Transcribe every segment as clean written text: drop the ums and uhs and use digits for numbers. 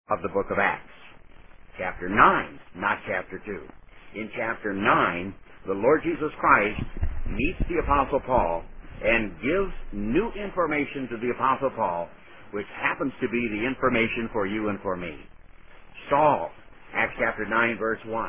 of the book of Acts. Chapter 9, not chapter 2. In chapter 9, the Lord Jesus Christ meets the Apostle Paul and gives new information to the Apostle Paul, which happens to be the information for you and for me. Saul, Acts chapter 9, verse 1,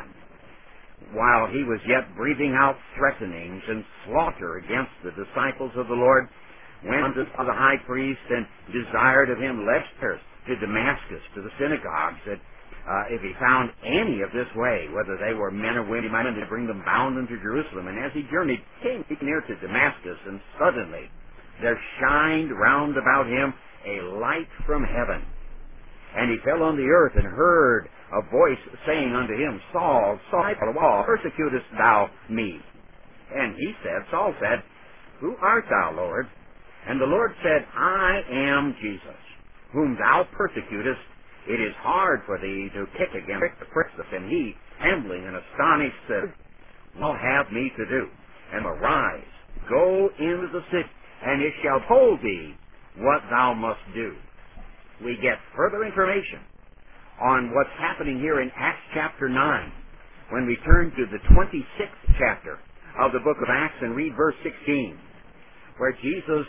while he was yet breathing out threatenings and slaughter against the disciples of the Lord, went to the high priest and desired of him letters to Damascus, to the synagogues, that if he found any of this way, whether they were men or women, he might to bring them bound unto Jerusalem. And as he journeyed, came near to Damascus, and suddenly there shined round about him a light from heaven. And he fell on the earth and heard a voice saying unto him, Saul, Saul, why persecutest thou me? And Saul said, Who art thou, Lord? And the Lord said, I am Jesus, whom thou persecutest. It is hard for thee to kick against the pricks. And he, trembling and astonished, said, What have me to do? And arise, go into the city, and it shall told thee what thou must do. We get further information on what's happening here in Acts chapter 9 when we turn to the 26th chapter of the book of Acts and read verse 16, where Jesus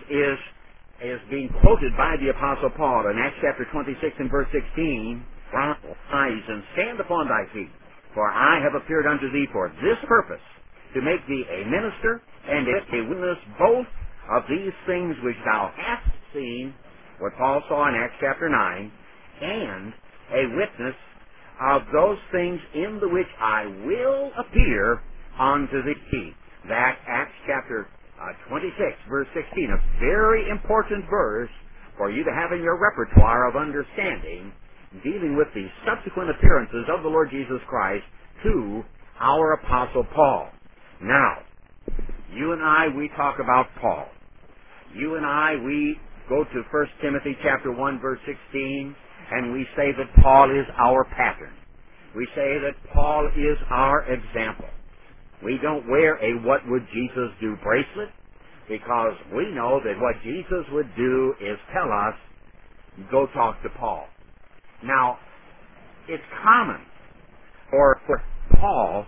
is being quoted by the Apostle Paul in Acts chapter 26 and verse 16, Rise and stand upon thy feet, for I have appeared unto thee for this purpose, to make thee a minister and a witness both of these things which thou hast seen, what Paul saw in Acts chapter 9, and a witness of those things in the which I will appear unto thee. That Acts chapter 26, verse 16, a very important verse for you to have in your repertoire of understanding, dealing with the subsequent appearances of the Lord Jesus Christ to our Apostle Paul. Now, you and I, we talk about Paul. You and I, we go to 1 Timothy chapter 1, verse 16, and we say that Paul is our pattern. We say that Paul is our example. We don't wear a What Would Jesus Do bracelet, because we know that what Jesus would do is tell us, go talk to Paul. Now, it's common for Paul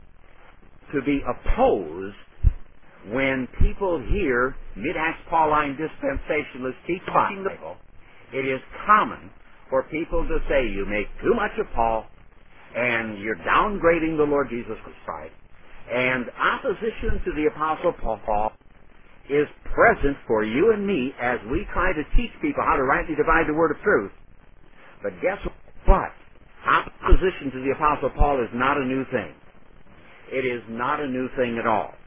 to be opposed when people hear mid-Acts Pauline dispensationalists teaching the Bible. It is common for people to say you make too much of Paul and you're downgrading the Lord Jesus Christ. And opposition to the Apostle Paul is present for you and me as we try to teach people how to rightly divide the word of truth. But guess what? Opposition to the Apostle Paul is not a new thing. It is not a new thing at all.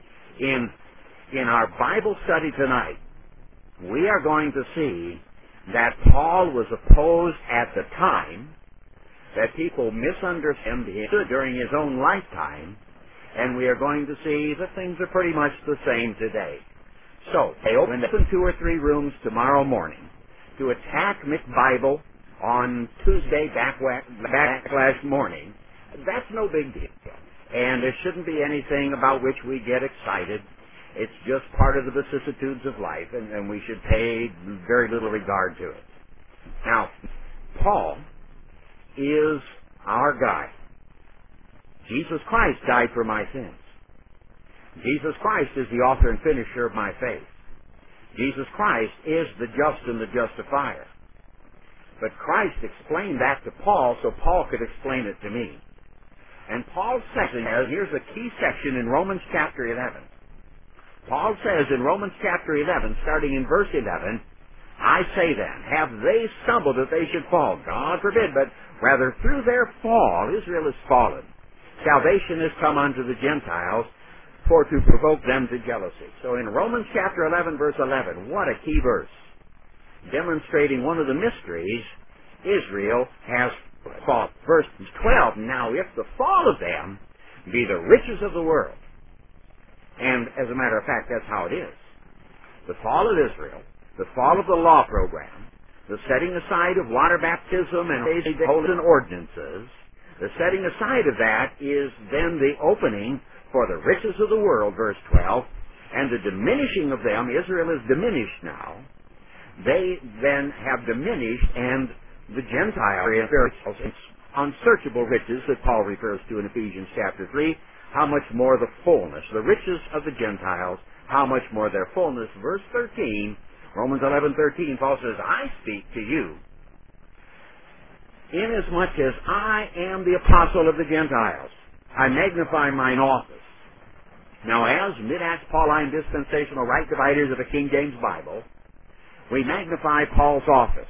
In our Bible study tonight, we are going to see that Paul was opposed at the time, that people misunderstood him during his own lifetime, and we are going to see that things are pretty much the same today. So, they open 2 or 3 rooms tomorrow morning to attack McBible on Tuesday backlash morning. That's no big deal. And there shouldn't be anything about which we get excited. It's just part of the vicissitudes of life, and we should pay very little regard to it. Now, Paul is our guy. Jesus Christ died for my sins. Jesus Christ is the author and finisher of my faith. Jesus Christ is the just and the justifier. But Christ explained that to Paul so Paul could explain it to me. And Paul's section, here's a key section in Romans chapter 11. Paul says in Romans chapter 11, starting in verse 11, I say then, have they stumbled that they should fall? God forbid, but rather through their fall, Israel is fallen. Salvation is come unto the Gentiles for to provoke them to jealousy. So in Romans chapter 11, verse 11, what a key verse, demonstrating one of the mysteries, Israel has fallen. Verse 12, now if the fall of them be the riches of the world, and as a matter of fact, that's how it is. The fall of Israel, the fall of the law program, the setting aside of water baptism and holy ordinances, the setting aside of that is then the opening for the riches of the world, verse 12, and the diminishing of them. Israel is diminished now. They then have diminished, and the Gentile unsearchable riches that Paul refers to in Ephesians chapter 3, how much more the fullness, the riches of the Gentiles, how much more their fullness. Verse 13, Romans 11:13, Paul says, I speak to you, inasmuch as I am the apostle of the Gentiles. I magnify mine office. Now, as mid-Acts Pauline dispensational right dividers of the King James Bible, we magnify Paul's office.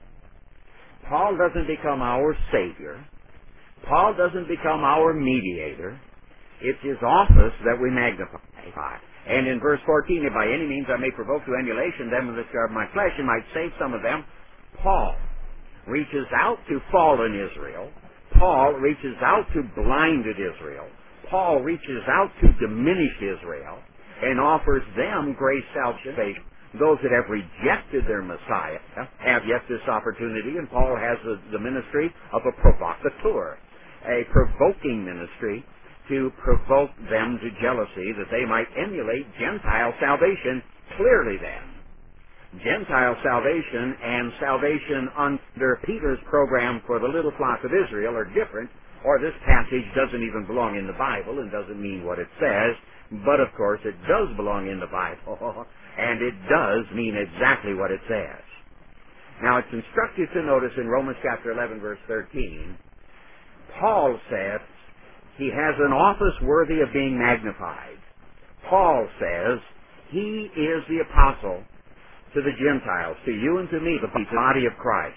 Paul doesn't become our Savior. Paul doesn't become our mediator. It's his office that we magnify. And in verse 14, if by any means I may provoke to emulation them that are of my flesh and might save some of them, Paul reaches out to fallen Israel. Paul reaches out to blinded Israel. Paul reaches out to diminished Israel and offers them grace salvation. Those that have rejected their Messiah have yet this opportunity, and Paul has the ministry of a provocateur, a provoking ministry to provoke them to jealousy that they might emulate Gentile salvation. Clearly then, Gentile salvation and salvation under Peter's program for the little flock of Israel are different, or this passage doesn't even belong in the Bible and doesn't mean what it says, but of course it does belong in the Bible, and it does mean exactly what it says. Now it's instructive to notice in Romans chapter 11 verse 13, Paul says he has an office worthy of being magnified. Paul says he is the apostle to the Gentiles, to you and to me, the body of Christ.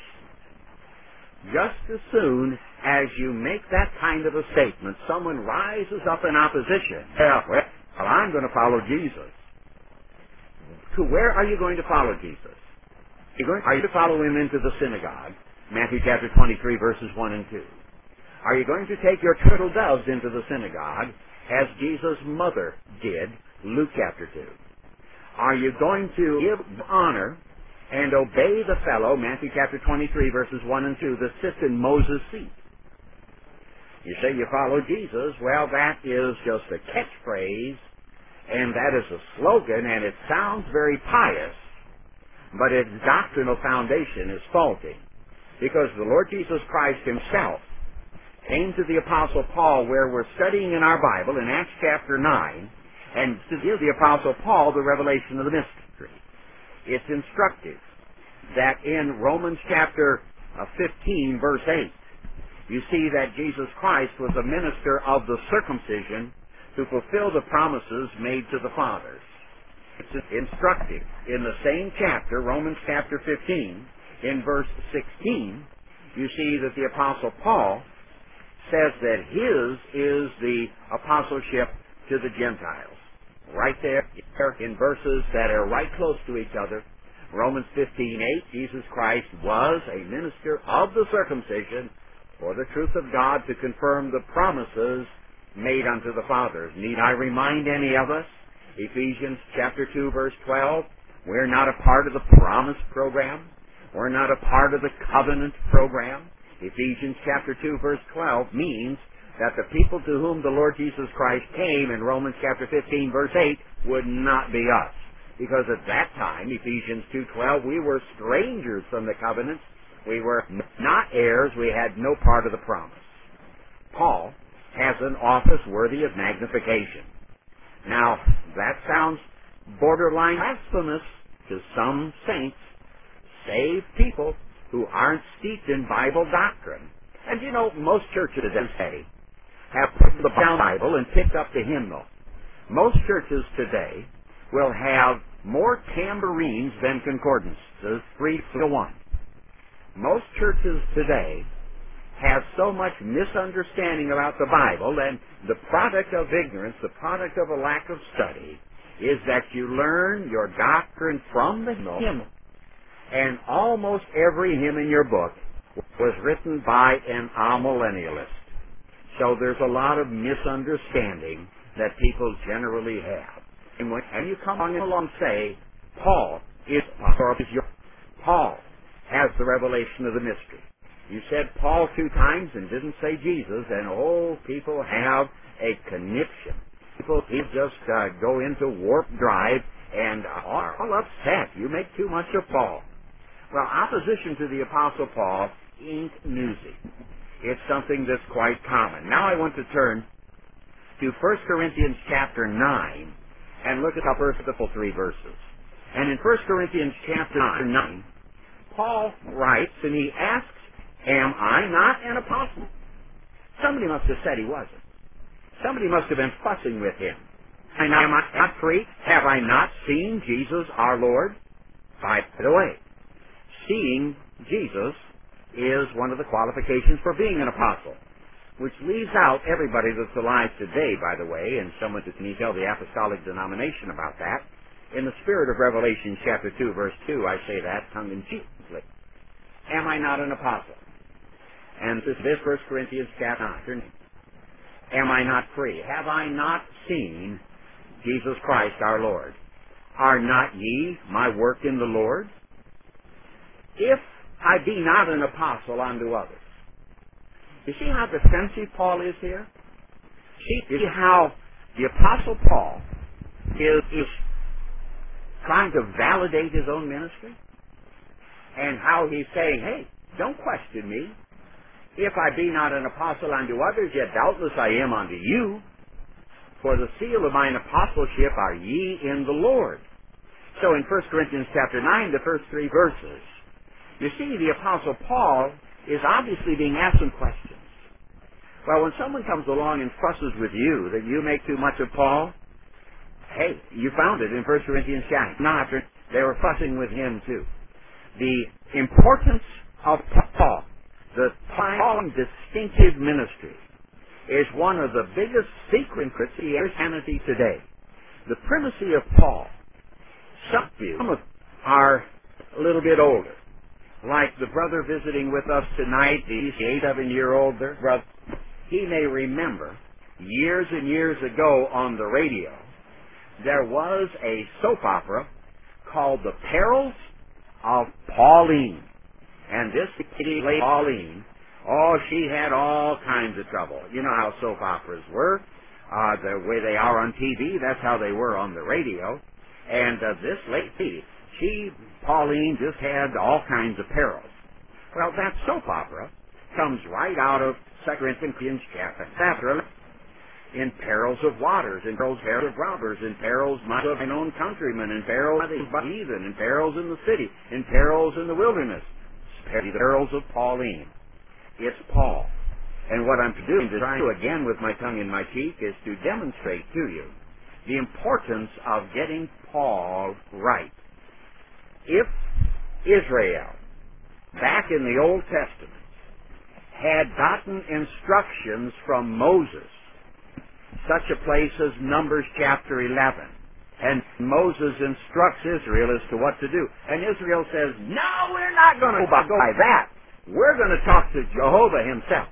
Just as soon as you make that kind of a statement, someone rises up in opposition. Well, I'm going to follow Jesus. To where are you going to follow Jesus? Are you to follow him into the synagogue? Matthew chapter 23 verses 1 and 2. Are you going to take your turtle doves into the synagogue as Jesus' mother did? Luke chapter 2. Are you going to give honor and obey the fellow, Matthew chapter 23 verses 1 and 2, that sits in Moses' seat? You say you follow Jesus. Well, that is just a catchphrase, and that is a slogan, and it sounds very pious, but its doctrinal foundation is faulty. Because the Lord Jesus Christ himself came to the Apostle Paul, where we're studying in our Bible, in Acts chapter 9, and to give the Apostle Paul the revelation of the mystery. It's instructive that in Romans chapter 15, verse 8, you see that Jesus Christ was a minister of the circumcision to fulfill the promises made to the fathers. It's instructive. In the same chapter, Romans chapter 15, in verse 16, you see that the Apostle Paul says that his is the apostleship to the Gentiles. Right there in verses that are right close to each other. Romans 15:8, Jesus Christ was a minister of the circumcision for the truth of God to confirm the promises made unto the fathers. Need I remind any of us? Ephesians chapter 2 verse 12, we're not a part of the promise program. We're not a part of the covenant program. Ephesians chapter 2 verse 12 means that the people to whom the Lord Jesus Christ came in Romans chapter 15 verse 8 would not be us. Because at that time, Ephesians 2:12, we were strangers from the covenants. We were not heirs. We had no part of the promise. Paul has an office worthy of magnification. Now, that sounds borderline blasphemous to some saints, saved people who aren't steeped in Bible doctrine. And you know, most churches today have put the Bible and picked up the hymnal. Most churches today will have more tambourines than concordances, 3-to-1. Most churches today have so much misunderstanding about the Bible, and the product of ignorance, the product of a lack of study, is that you learn your doctrine from the hymn. And almost every hymn in your book was written by an amillennialist. So there's a lot of misunderstanding that people generally have. And when you come along and say, Paul Paul has the revelation of the mystery. You said Paul 2 times and didn't say Jesus, and people have a conniption. People just go into warp drive and are all upset. You make too much of Paul. Well, opposition to the Apostle Paul ain't newsy. It's something that's quite common. Now I want to turn to 1 Corinthians chapter 9 and look at the first couple 3 verses. And in 1 Corinthians chapter 9, Paul writes and he asks, am I not an apostle? Somebody must have said he wasn't. Somebody must have been fussing with him. Am I not free? Have I not seen Jesus our Lord? By the way, seeing Jesus is one of the qualifications for being an apostle, which leaves out everybody that's alive today, by the way, and someone that can tell the apostolic denomination about that. In the spirit of Revelation chapter 2, verse 2, I say that tongue-in-cheek. Am I not an apostle? And this 1 Corinthians chapter 9. Am I not free? Have I not seen Jesus Christ our Lord? Are not ye my work in the Lord? If I be not an apostle unto others. You see how defensive Paul is here? See how the apostle Paul is trying to validate his own ministry? And how he's saying, hey, don't question me. If I be not an apostle unto others, yet doubtless I am unto you. For the seal of mine apostleship are ye in the Lord. So in 1 Corinthians chapter 9, the first 3 verses, you see the apostle Paul is obviously being asked some questions. Well, when someone comes along and fusses with you that you make too much of Paul, hey, you found it in 1 Corinthians chapter 9. They were fussing with him too. The importance of Paul, the Pauline distinctive ministry, is one of the biggest secrets in Christianity today. The primacy of Paul. Some of us are a little bit older. Like the brother visiting with us tonight, the 7-year-old brother, he may remember years and years ago on the radio, there was a soap opera called The Perils of Pauline. And this lady, Pauline, she had all kinds of trouble. You know how soap operas were. The way they are on TV, that's how they were on the radio. And this lady, Pauline, just had all kinds of perils. Well, that soap opera comes right out of 2 Corinthians chapter 11. In perils of waters, in perils of robbers, in perils of mine own countrymen, in perils of the heathen, in perils in the city, in perils in the wilderness. The perils of Pauline. It's Paul. And what I'm doing to try to, again with my tongue in my cheek, is to demonstrate to you the importance of getting Paul right. If Israel, back in the Old Testament, had gotten instructions from Moses, such a place as Numbers chapter 11, and Moses instructs Israel as to what to do, and Israel says, no, we're not going to go by that. We're going to talk to Jehovah himself.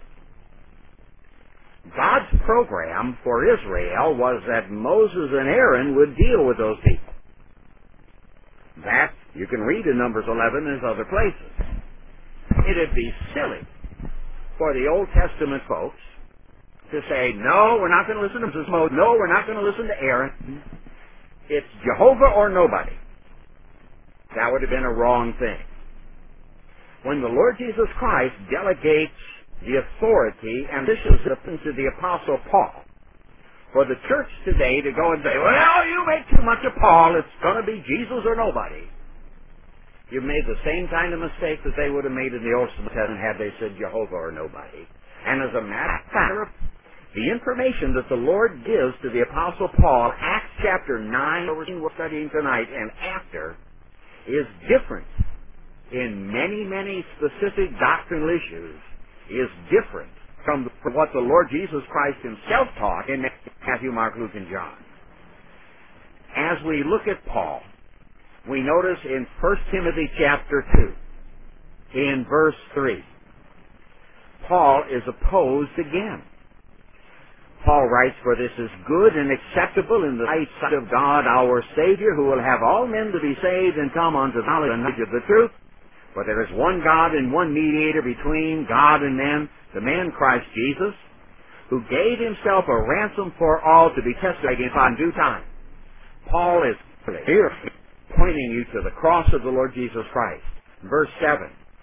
God's program for Israel was that Moses and Aaron would deal with those people. That you can read in Numbers 11 and other places. It'd be silly for the Old Testament folks to say, no, we're not going to listen to Moses. No, we're not going to listen to Aaron. It's Jehovah or nobody. That would have been a wrong thing. When the Lord Jesus Christ delegates the authority and discipline to the Apostle Paul, for the church today to go and say, well, you make too much of Paul, it's going to be Jesus or nobody. You've made the same kind of mistake that they would have made in the Old Testament had they said Jehovah or nobody. And as a matter of fact, the information that the Lord gives to the Apostle Paul, Acts chapter 9, we're studying tonight, and after, is different in many, many specific doctrinal issues, is different from what the Lord Jesus Christ himself taught in Matthew, Mark, Luke, and John. As we look at Paul, we notice in 1 Timothy chapter 2, in verse 3, Paul is opposed again. Paul writes, for this is good and acceptable in the sight of God our Savior, who will have all men to be saved and come unto the knowledge of the truth. For there is one God and one mediator between God and men, the man Christ Jesus, who gave himself a ransom for all to be testified against in due time. Paul is here pointing you to the cross of the Lord Jesus Christ. Verse 7,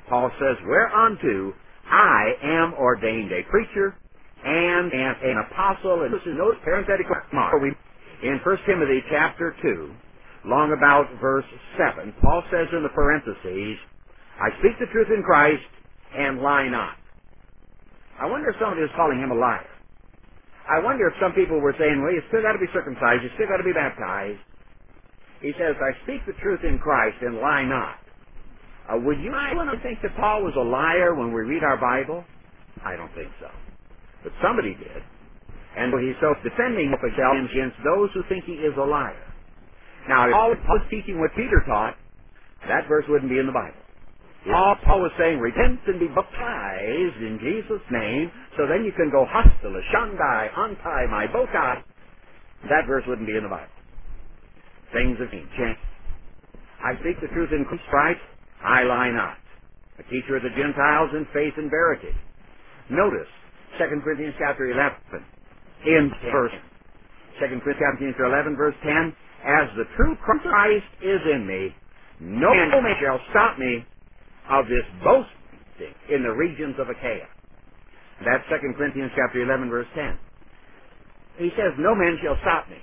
Paul says, whereunto I am ordained a preacher and an apostle, and this is no parenthetical mark. In 1 Timothy chapter 2, long about verse 7, Paul says in the parentheses, I speak the truth in Christ and lie not. I wonder if somebody is calling him a liar. I wonder if some people were saying, well, you still got to be circumcised, you still got to be baptized. He says, I speak the truth in Christ and lie not. Would you think that Paul was a liar when we read our Bible? I don't think so. But somebody did. And he's self-defending against those who think he is a liar. Now, if Paul was teaching what Peter taught, that verse wouldn't be in the Bible. All Paul was saying, repent and be baptized in Jesus' name, so then you can go hostile, shandai, untie my bow tie. That verse wouldn't be in the Bible. Things have changed. I speak the truth in Christ, I lie not. A teacher of the Gentiles in faith and verity. Notice, 2 Corinthians chapter 11, in verse 2 Corinthians chapter 11, verse 10, as the true Christ is in me, no man shall stop me of this boasting in the regions of Achaia. That's 2 Corinthians chapter 11, verse 10. He says, no man shall stop me.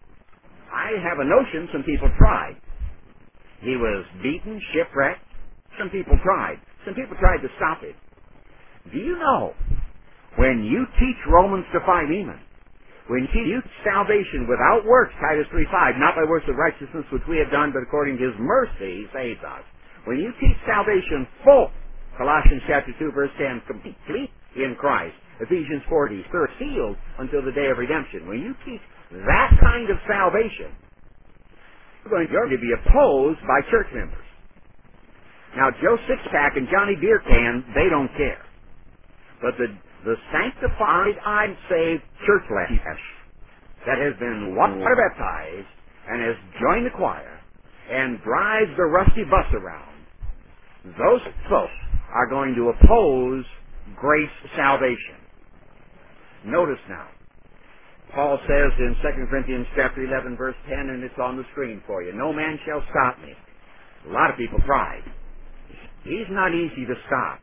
I have a notion some people tried. He was beaten, shipwrecked. Some people tried. Some people tried to stop him. Do you know, when you teach Romans to Philemon, when you teach salvation without works, Titus 3:5, not by works of righteousness which we have done, but according to his mercy he saves us. When you teach salvation full, Colossians chapter 2, verse 10, complete in Christ, Ephesians 4:30, sealed until the day of redemption. When you teach that kind of salvation, you're going to be opposed by church members. Now, Joe Sixpack and Johnny Beer Can, they don't care. But the sanctified, I'm saved church flesh that has been water baptized and has joined the choir and drives the rusty bus around, those folks are going to oppose grace salvation. Notice now, Paul says in 2 Corinthians chapter 11, verse 10, and it's on the screen for you, no man shall stop me. A lot of people tried. He's not easy to stop.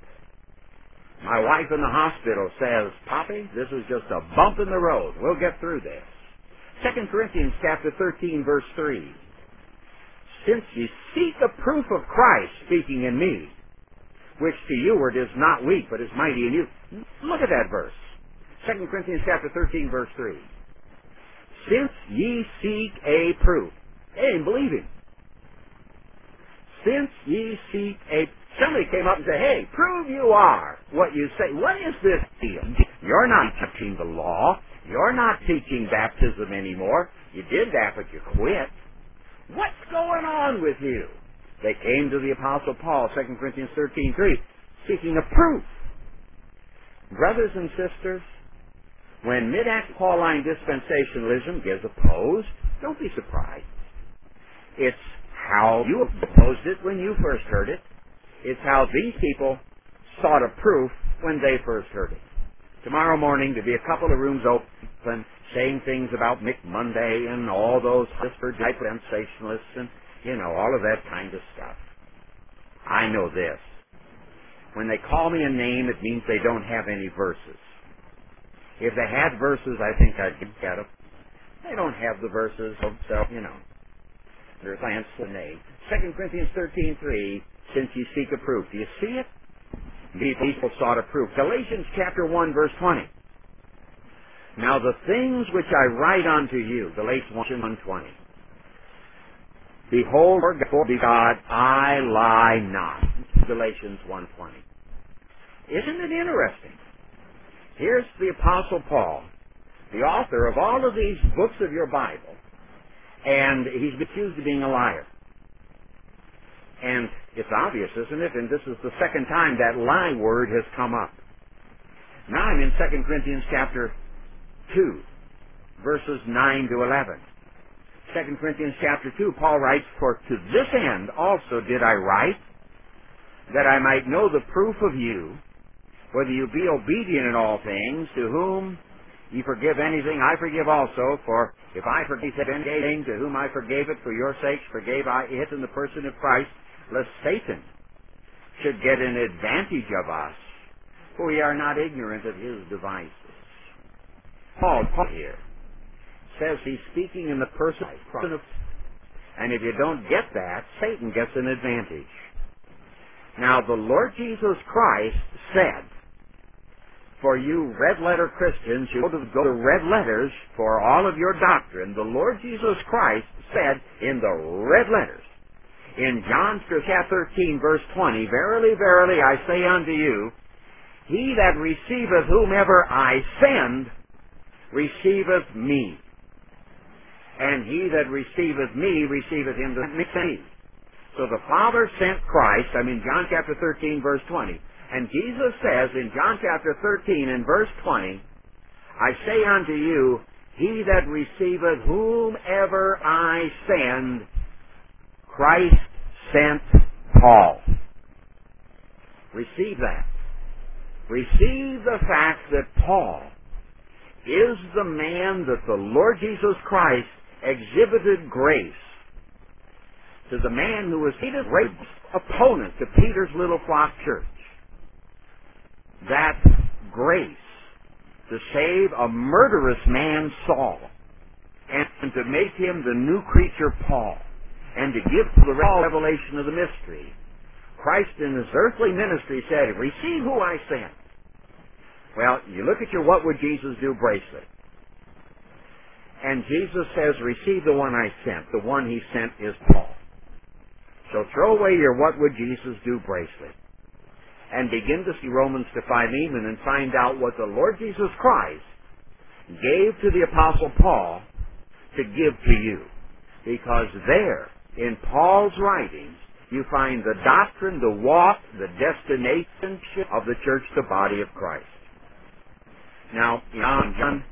My wife in the hospital says, Poppy, this is just a bump in the road. We'll get through this. 2 Corinthians chapter 13, verse 3. Since ye seek a proof of Christ speaking in me, which to you word is not weak, but is mighty in you. Look at that verse. 2 Corinthians chapter 13, verse 3. Since ye seek a proof. They ain't believing. Since ye seek a... Somebody came up and said, hey, prove you are what you say. What is this deal? You're not teaching the law. You're not teaching baptism anymore. You did that, but you quit. What's going on with you? They came to the Apostle Paul, 2 Corinthians 13:3, seeking a proof. Brothers and sisters, when mid-act Pauline dispensationalism gets opposed, don't be surprised. It's how you opposed it when you first heard it. It's how these people sought a proof when they first heard it. Tomorrow morning, there'll be a couple of rooms open saying things about Mick Monday and all those whispered dispensationalists and, all of that kind of stuff. I know this. When they call me a name, it means they don't have any verses. If they had verses, I think I'd get them. They don't have the verses, so, there's plans for the name. 2 Corinthians 13:3, since you seek a proof. Do you see it? People sought a proof. Galatians chapter 1, verse 20. Now the things which I write unto you, Galatians 1:20. Behold, before God, I lie not. Galatians 1:20. Isn't it interesting? Here's the Apostle Paul, the author of all of these books of your Bible, and he's accused of being a liar. And it's obvious, isn't it? And this is the second time that lie word has come up. Now I'm in 2 Corinthians chapter 2, verses 9 to 11. 2 Corinthians chapter 2, Paul writes, For to this end also did I write, that I might know the proof of you, whether you be obedient in all things, to whom ye forgive anything, I forgive also. For if I forgave anything, to whom I forgave it, for your sakes forgave I it in the person of Christ, lest Satan should get an advantage of us, for we are not ignorant of his devices. Paul here says he's speaking in the person of, and if you don't get that, Satan gets an advantage. Now, the Lord Jesus Christ said, for you red-letter Christians, you go to red letters for all of your doctrine. The Lord Jesus Christ said in the red letters, in John chapter 13, verse 20, verily, verily, I say unto you, he that receiveth whomever I send, receiveth me. And he that receiveth me, receiveth him that sent me. So the Father sent Christ, John chapter 13, verse 20. And Jesus says in John chapter 13 and verse 20, I say unto you, he that receiveth whomever I send, Christ sent Paul. Receive that. Receive the fact that Paul is the man that the Lord Jesus Christ exhibited grace to, the man who was Peter's great opponent to Peter's little flock church. That grace to save a murderous man, Saul, and to make him the new creature, Paul, and to give to the revelation of the mystery. Christ in his earthly ministry said, receive who I sent. Well, you look at your what would Jesus do bracelet. And Jesus says, receive the one I sent. The one he sent is Paul. So throw away your what would Jesus do bracelet and begin to see Romans to Philemon and find out what the Lord Jesus Christ gave to the Apostle Paul to give to you. Because there, in Paul's writings, you find the doctrine, the walk, the destination of the church, the body of Christ. Now, John,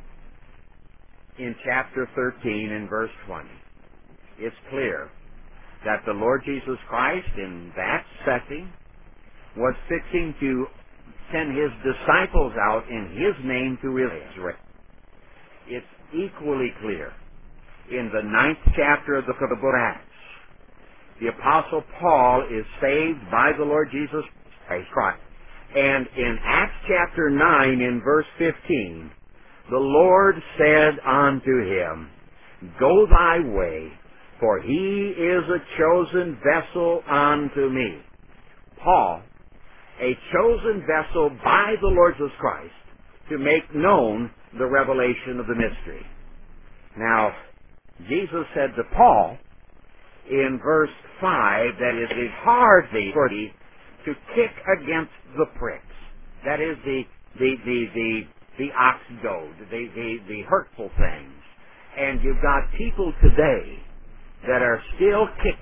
in chapter 13 and verse 20, it's clear that the Lord Jesus Christ, in that setting, was fixing to send his disciples out in his name to Israel. It's equally clear in the 9th chapter of the book of Acts. The Apostle Paul is saved by the Lord Jesus Christ. And in Acts chapter 9 in verse 15, the Lord said unto him, go thy way, for he is a chosen vessel unto me. Paul, a chosen vessel by the Lord Jesus Christ to make known the revelation of the mystery. Now, Jesus said to Paul in verse 5 that it is hard for thee to kick against the pricks. That is the ox goad, the hurtful things. And you've got people today that are still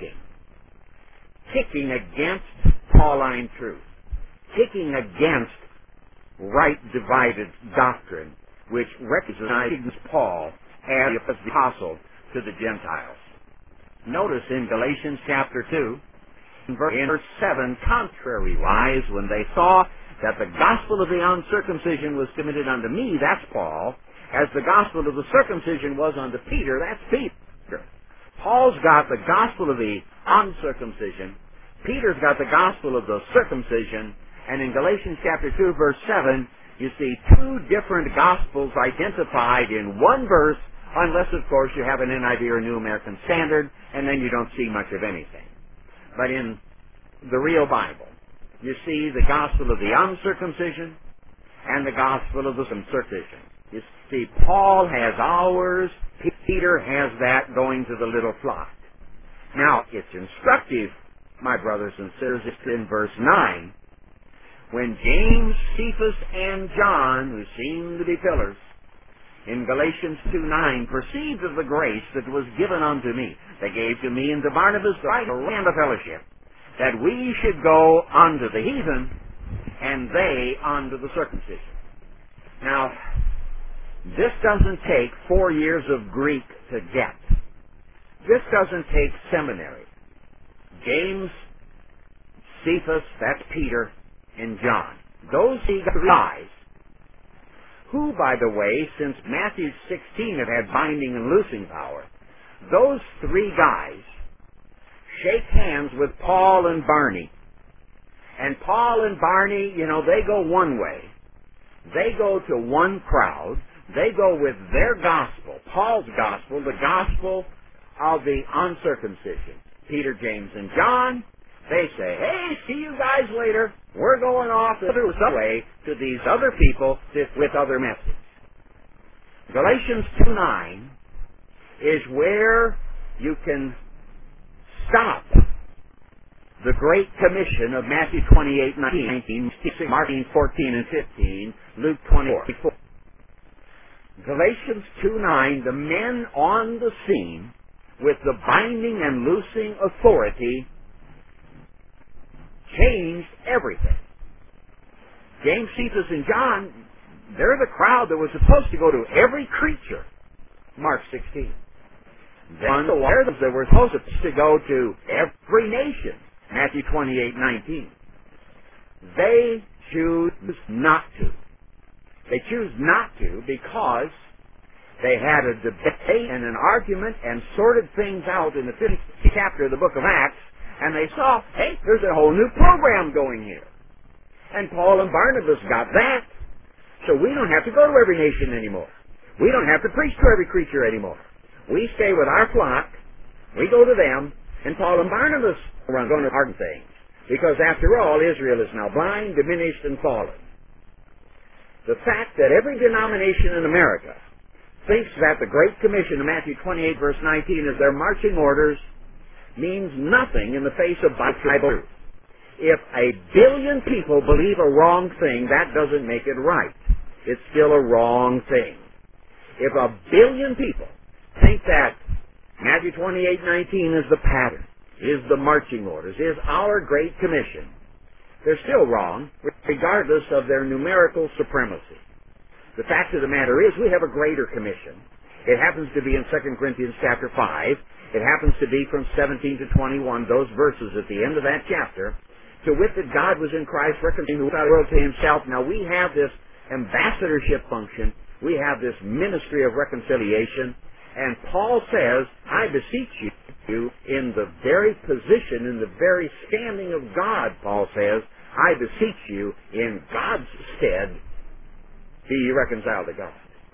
kicking against Pauline truth, kicking against right divided doctrine, which recognizes Paul as the apostle to the Gentiles. Notice in Galatians chapter 2, in verse 7, contrariwise, when they saw that the gospel of the uncircumcision was committed unto me, that's Paul, as the gospel of the circumcision was unto Peter, that's Peter. Paul's got the gospel of the uncircumcision, Peter's got the gospel of the circumcision, and in Galatians chapter 2, verse 7, you see two different gospels identified in one verse, unless, of course, you have an NIV or New American Standard, and then you don't see much of anything. But in the real Bible, you see the gospel of the uncircumcision and the gospel of the circumcision. You see, Paul has ours, Peter has that going to the little flock. Now, it's instructive, my brothers and sisters, in verse 9, when James, Cephas, and John, who seem to be pillars, in Galatians 2:9, perceived of the grace that was given unto me, they gave to me and to Barnabas the right hand of fellowship, that we should go unto the heathen, and they unto the circumcision. Now, this doesn't take 4 years of Greek to get. This doesn't take seminary. James, Cephas, that's Peter, and John. Those three guys, who, by the way, since Matthew 16 have had binding and loosing power, those three guys shake hands with Paul and Barney And Paul and Barney, they go one way. They go to one crowd. They go with their gospel, Paul's gospel, the gospel of the uncircumcision. Peter, James, and John, they say, hey, see you guys later. We're going off the other way to these other people with other messages. Galatians 2:9 is where you can stop the Great Commission of Matthew 28:19, Mark 14 and 15, Luke 24. Galatians 2:9, the men on the scene with the binding and loosing authority changed everything. James, Cephas, and John, they're the crowd that was supposed to go to every creature, Mark 16. Then the ones that were supposed to go to every nation, Matthew 28:19. They choose not to. They choose not to because they had a debate and an argument and sorted things out in the 5th chapter of the book of Acts, and they saw, hey, there's a whole new program going here. And Paul and Barnabas got that, so we don't have to go to every nation anymore. We don't have to preach to every creature anymore. We stay with our flock, we go to them, and Paul and Barnabas are going to argue things. Because after all, Israel is now blind, diminished, and fallen. The fact that every denomination in America thinks that the Great Commission of Matthew 28, verse 19 is their marching orders means nothing in the face of Bible truth. If 1 billion people believe a wrong thing, that doesn't make it right. It's still a wrong thing. If 1 billion people think that Matthew 28:19 is the pattern, is the marching orders, is our Great Commission, they're still wrong, regardless of their numerical supremacy. The fact of the matter is, we have a greater commission. It happens to be in 2 Corinthians chapter 5. It happens to be from 17 to 21, those verses at the end of that chapter. To wit that God was in Christ, reconciling the world to himself. Now we have this ambassadorship function. We have this ministry of reconciliation. And Paul says, I beseech you, in the very position, in the very standing of God, Paul says, I beseech you, in God's stead, be ye reconciled to God.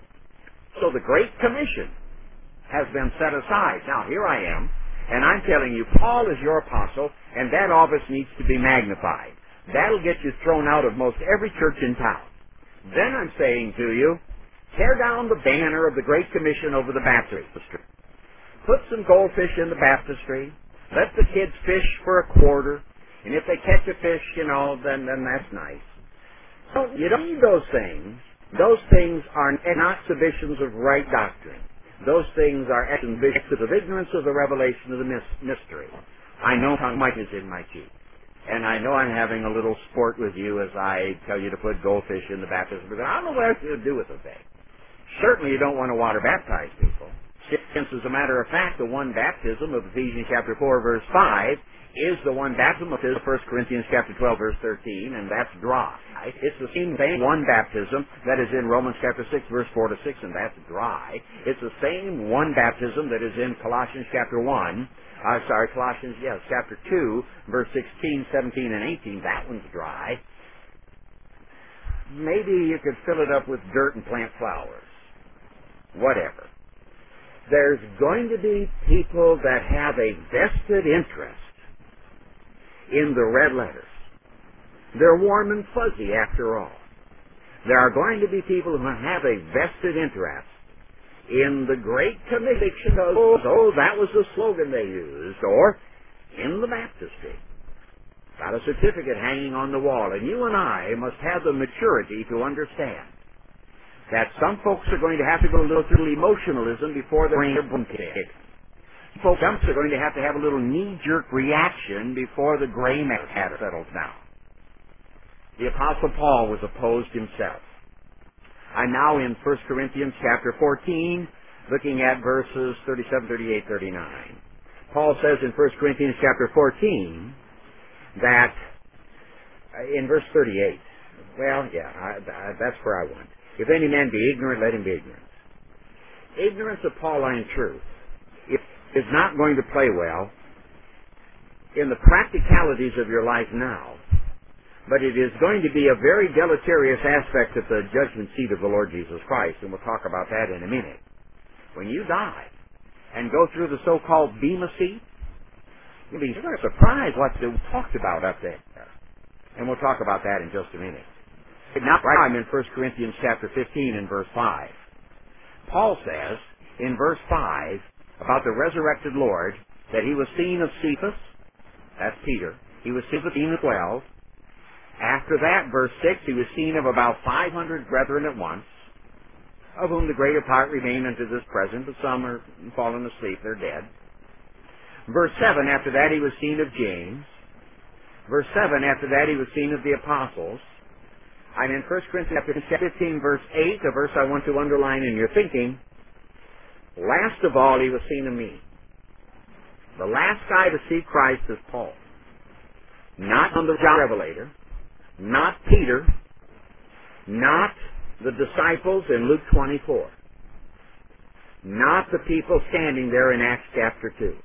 So the Great Commission has been set aside. Now here I am, and I'm telling you, Paul is your apostle, and that office needs to be magnified. That'll get you thrown out of most every church in town. Then I'm saying to you, tear down the banner of the Great Commission over the baptistry. Put some goldfish in the baptistry. Let the kids fish for a quarter. And if they catch a fish, then that's nice. So you don't need those things. Those things are not exhibitions of right doctrine. Those things are exhibitions of ignorance of the revelation of the mystery. I know tongue mic is in my cheek. And I know I'm having a little sport with you as I tell you to put goldfish in the baptism. But I don't know what else to do with the thing. Certainly you don't want to water baptize people. Since, as a matter of fact, the one baptism of Ephesians chapter 4, verse 5 is the one baptism of 1 Corinthians chapter 12, verse 13, and that's dry. It's the same one baptism that is in Romans chapter 6, verse 4 to 6, and that's dry. It's the same one baptism that is in Colossians chapter 1, chapter 2, verse 16, 17, and 18. That one's dry. Maybe you could fill it up with dirt and plant flowers. Whatever. There's going to be people that have a vested interest in the red letters. They're warm and fuzzy after all. There are going to be people who have a vested interest in the Great Commission. That was the slogan they used. Or in the baptistry. Got a certificate hanging on the wall. And you and I must have the maturity to understand that some folks are going to have to go through emotionalism before the brain kick. Folks are going to have a little knee-jerk reaction before the gray matter settles down. The Apostle Paul was opposed himself. I'm now in 1 Corinthians chapter 14, looking at verses 37, 38, 39. Paul says in 1 Corinthians chapter 14 that, in verse 38, that's where I want. If any man be ignorant, let him be ignorant. Ignorance of Pauline truth is not going to play well in the practicalities of your life now But it is going to be a very deleterious aspect of the judgment seat of the Lord Jesus Christ, and we'll talk about that in a minute. When you die and go through the so-called Bema seat, you'll be sort of surprised what they talked about up there. And we'll talk about that in just a minute. Now, I'm in 1 Corinthians chapter 15 and verse 5. Paul says in verse 5 about the resurrected Lord that he was seen of Cephas, that's Peter. He was seen of 12. After that, verse 6, he was seen of about 500 brethren at once, of whom the greater part remain unto this present, but some are fallen asleep, they're dead. Verse 7, after that he was seen of James. Verse 7, after that he was seen of the apostles. I'm in 1 Corinthians chapter 15, verse 8, a verse I want to underline in your thinking. Last of all, he was seen of me. The last guy to see Christ is Paul. Not on the John Revelator, not Peter, not the disciples in Luke 24, not the people standing there in Acts chapter 2.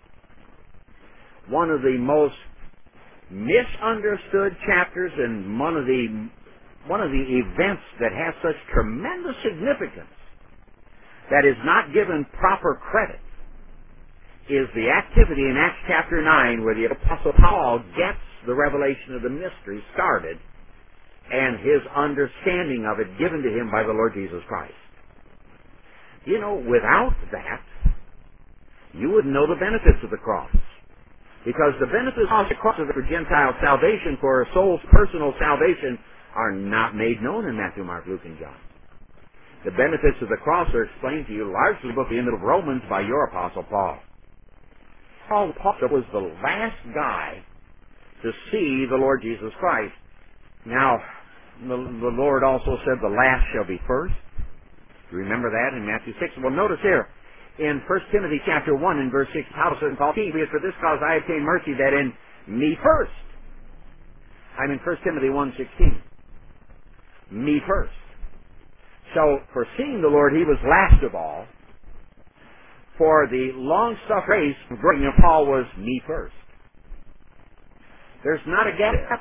One of the most misunderstood chapters and one of the events that has such tremendous significance that is not given proper credit is the activity in Acts chapter 9 where the Apostle Paul gets the revelation of the mystery started and his understanding of it given to him by the Lord Jesus Christ. You know, without that, you wouldn't know the benefits of the cross. Because the benefits of the cross for Gentile salvation, for a soul's personal salvation, are not made known in Matthew, Mark, Luke, and John. The benefits of the cross are explained to you largely in the book of Romans by your Apostle Paul. Paul was the last guy to see the Lord Jesus Christ. Now, the Lord also said the last shall be first. You remember that in Matthew 6? Well, notice here, in 1 Timothy chapter 1 and verse 6, Paul said, Paul, for this cause I obtain mercy that in me first. I'm in 1 Timothy 1:16. Me first. So, for seeing the Lord, he was last of all. For the long-suffering grace of Paul was me first. There's not a gap.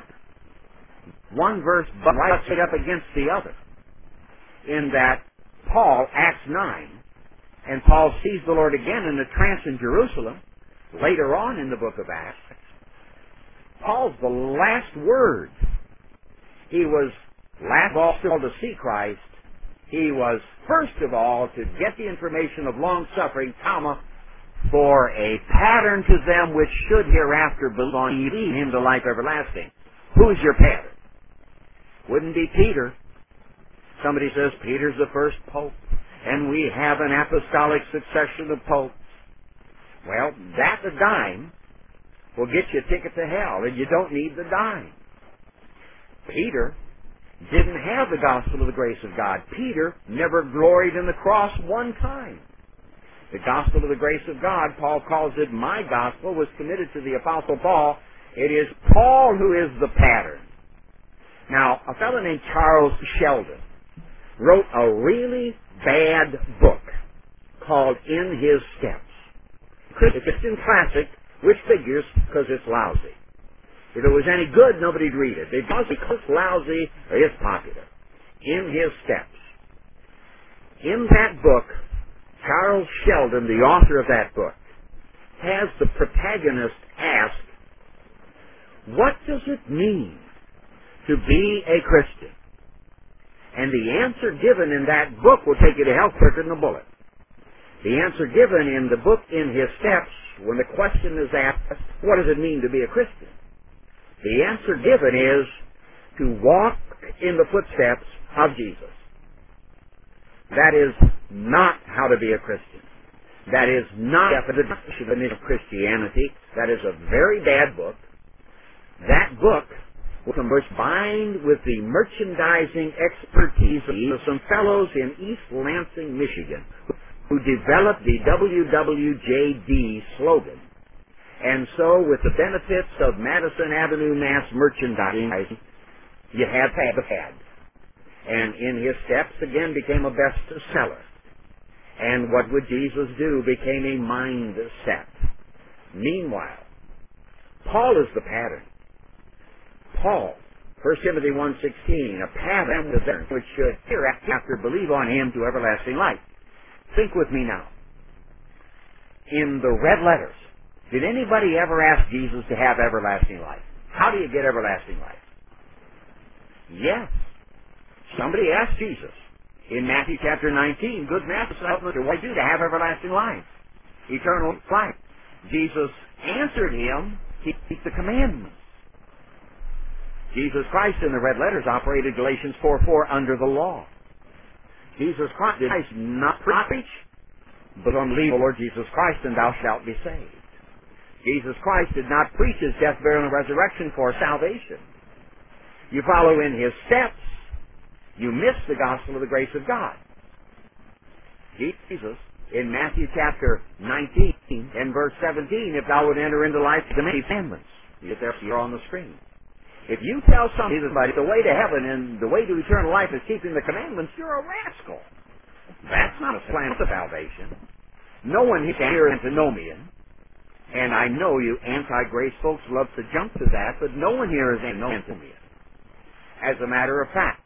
One verse but right up against the other. In that Paul, Acts 9, and Paul sees the Lord again in a trance in Jerusalem, later on in the book of Acts. Paul's the last word. He was last of all still to see Christ. He was first of all to get the information of long-suffering, for a pattern to them which should hereafter belong to him to life everlasting. Who's your pattern? Wouldn't be Peter. Somebody says Peter's the first pope, and we have an apostolic succession of popes. Well, that a dime will get you a ticket to hell, and you don't need the dime. Peter didn't have the gospel of the grace of God. Peter never gloried in the cross one time. The gospel of the grace of God, Paul calls it my gospel, was committed to the Apostle Paul. It is Paul who is the pattern. Now, a fellow named Charles Sheldon wrote a really bad book called In His Steps. It's a Christian classic, which figures because it's lousy. If it was any good, nobody'd read it. Because it's lousy, it's popular. In His Steps. In that book, Charles Sheldon, the author of that book, has the protagonist ask, what does it mean to be a Christian? And the answer given in that book will take you to hell quicker than a bullet. The answer given in the book In His Steps, when the question is asked, what does it mean to be a Christian? The answer given is to walk in the footsteps of Jesus. That is not how to be a Christian. That is not the definition of Christianity. That is a very bad book. That book was combined with the merchandising expertise of some fellows in East Lansing, Michigan, who developed the WWJD slogan. And so, with the benefits of Madison Avenue mass merchandising, you had the fad. And In His Steps again became a bestseller. And What Would Jesus Do became a mindset. Meanwhile, Paul is the pattern. Paul 1 Timothy 1:16, a pattern of them which should hereafter believe on him to everlasting life. Think with me now. In the red letters, did anybody ever ask Jesus to have everlasting life? How do you get everlasting life? Yes. Somebody asked Jesus in Matthew chapter 19, good master, what do I do to have everlasting life? Eternal life. Jesus answered him, keep the commandments. Jesus Christ in the red letters operated Galatians 4:4 under the law. Jesus Christ did not preach, but on believe the Lord Jesus Christ and thou shalt be saved. Jesus Christ did not preach his death, burial, and resurrection for salvation. You follow in his steps, you miss the gospel of the grace of God. Jesus, in Matthew chapter 19 and verse 17, if thou would enter into life, the many commandments. You get there, you're on the screen. If you tell somebody the way to heaven and the way to eternal life is keeping the commandments, you're a rascal. That's not a plan for salvation. No one can hear antinomian. And I know you anti-grace folks love to jump to that, but no one here is antinomian. As a matter of fact,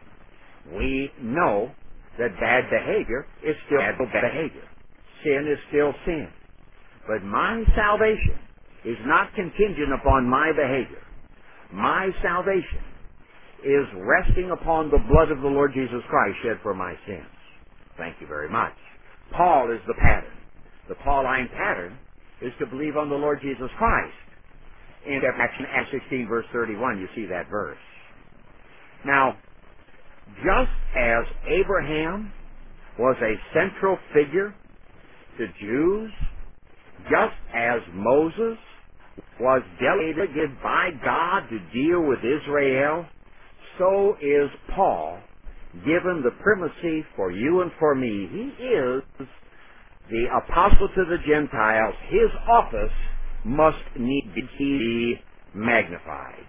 we know that bad behavior is still bad behavior. Sin is still sin. But my salvation is not contingent upon my behavior. My salvation is resting upon the blood of the Lord Jesus Christ shed for my sins. Thank you very much. Paul is the pattern. The Pauline pattern is to believe on the Lord Jesus Christ. In Acts 16 verse 31, you see that verse. Now, just as Abraham was a central figure to Jews, just as Moses was delegated by God to deal with Israel, so is Paul given the primacy for you and for me. He is the apostle to the Gentiles. His office must need to be magnified.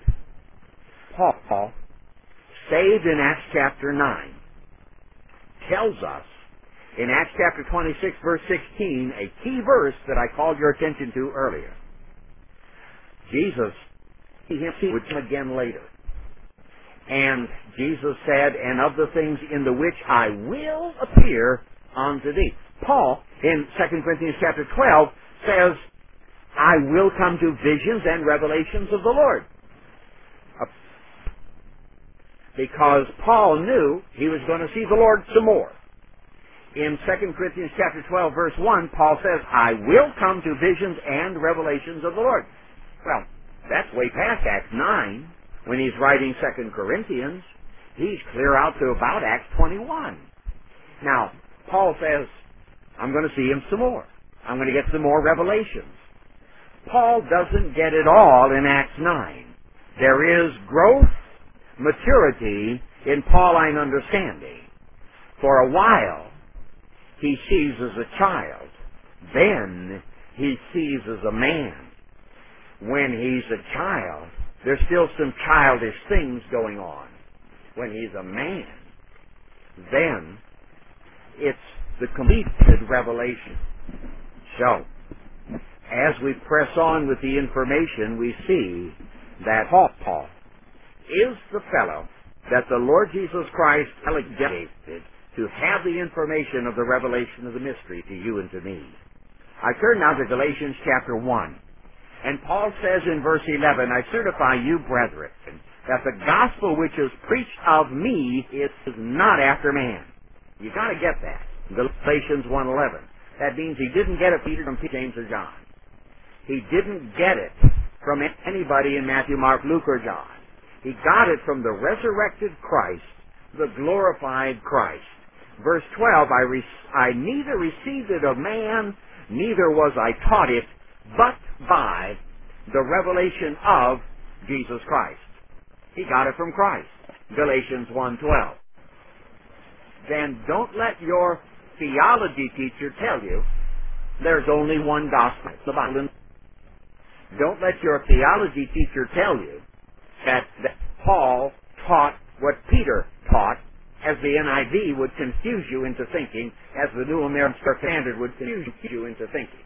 Paul, saved in Acts chapter 9, tells us in Acts chapter 26 verse 16, a key verse that I called your attention to earlier. Jesus, he would come again later. And Jesus said, and of the things in the which I will appear unto thee. Paul, in 2 Corinthians chapter 12, says, I will come to visions and revelations of the Lord. Because Paul knew he was going to see the Lord some more. In 2 Corinthians chapter 12, verse 1, Paul says, I will come to visions and revelations of the Lord. Well, that's way past Acts 9. When he's writing 2 Corinthians, he's clear out to about Acts 21. Now, Paul says, I'm going to see him some more. I'm going to get some more revelations. Paul doesn't get it all in Acts 9. There is growth, maturity in Pauline understanding. For a while, he sees as a child. Then he sees as a man. When he's a child, there's still some childish things going on. When he's a man, then it's the completed revelation. So, as we press on with the information, we see that Paul is the fellow that the Lord Jesus Christ delegated to have the information of the revelation of the mystery to you and to me. I turn now to Galatians chapter 1. And Paul says in verse 11, I certify you, brethren, that the gospel which is preached of me is not after man. You got to get that. Galatians 1:11. That means he didn't get it from Peter, James, or John. He didn't get it from anybody in Matthew, Mark, Luke, or John. He got it from the resurrected Christ, the glorified Christ. Verse 12, I neither received it of man, neither was I taught it, but by the revelation of Jesus Christ. He got it from Christ. Galatians 1:12. Then don't let your theology teacher tell you there's only one gospel, the Bible. Don't let your theology teacher tell you that Paul taught what Peter taught, as the NIV would confuse you into thinking, as the New American Standard would confuse you into thinking.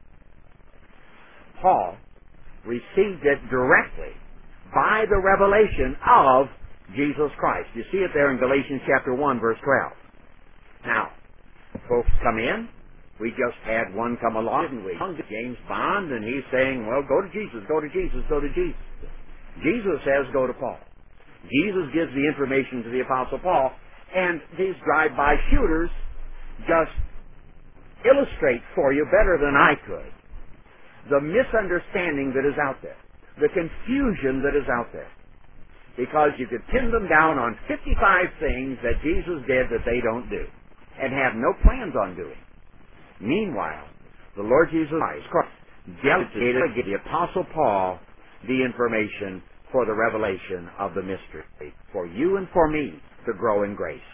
Paul received it directly by the revelation of Jesus Christ. You see it there in Galatians chapter 1, verse 12. Now, folks come in. We just had one come along, didn't we? James Bond, and he's saying, well, go to Jesus, go to Jesus, go to Jesus. Jesus says, go to Paul. Jesus gives the information to the Apostle Paul, and these drive-by shooters just illustrate for you better than I could the misunderstanding that is out there, the confusion that is out there. Because you could pin them down on 55 things that Jesus did that they don't do and have no plans on doing. Meanwhile, the Lord Jesus Christ delegated the Apostle Paul the information for the revelation of the mystery, for you and for me to grow in grace.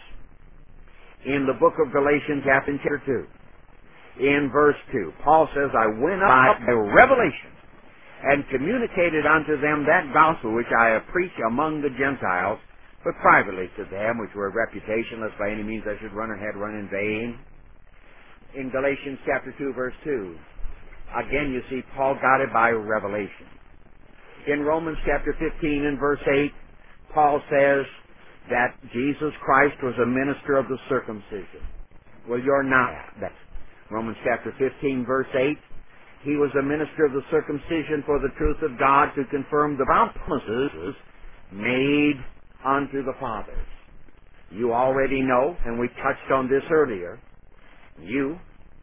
In the book of Galatians, chapter 2, in verse 2, Paul says, I went up by revelation and communicated unto them that gospel which I have preached among the Gentiles, but privately to them which were of reputation, lest by any means I should run or had run in vain. In Galatians chapter 2, verse 2, again you see Paul got it by revelation. In Romans chapter 15 and verse 8, Paul says that Jesus Christ was a minister of the circumcision. Well, you're not. That's Romans chapter 15, verse 8. He was a minister of the circumcision for the truth of God to confirm the promises made unto the fathers. You already know, and we touched on this earlier, you,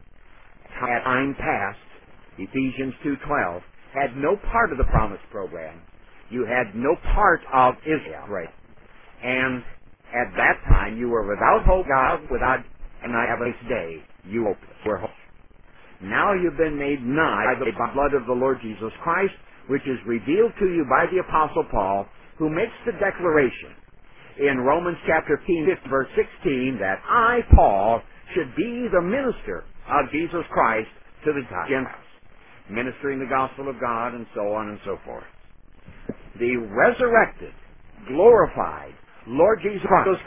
at time past, Ephesians 2:12, had no part of the promise program. You had no part of Israel. Right. And at that time, you were without hope, God, without, and I have this day, you were hopeless. Now you've been made nigh by the blood of the Lord Jesus Christ, which is revealed to you by the Apostle Paul, who makes the declaration in Romans chapter 15, verse 16, that I, Paul, should be the minister of Jesus Christ to the Gentiles, ministering the gospel of God, and so on and so forth. The resurrected, glorified Lord Jesus Christ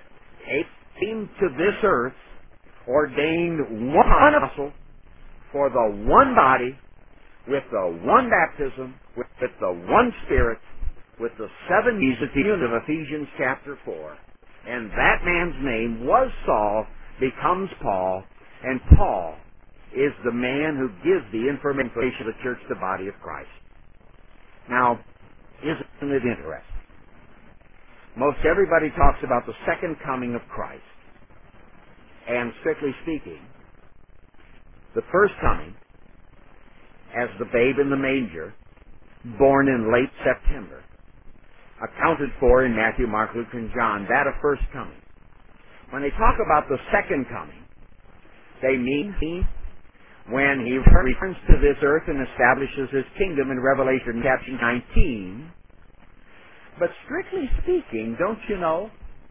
came to this earth, ordained one apostle for the one body, with the one baptism, with the one Spirit, with the 7 E's at the end of Ephesians chapter 4. And that man's name was Saul, becomes Paul, and Paul is the man who gives the information to the church, the body of Christ. Now, isn't it interesting? Most everybody talks about the second coming of Christ. And strictly speaking, the first coming, as the babe in the manger, born in late September, accounted for in Matthew, Mark, Luke, and John, that of first coming. When they talk about the second coming, they mean when he returns to this earth and establishes his kingdom in Revelation chapter 19. But strictly speaking, don't you know,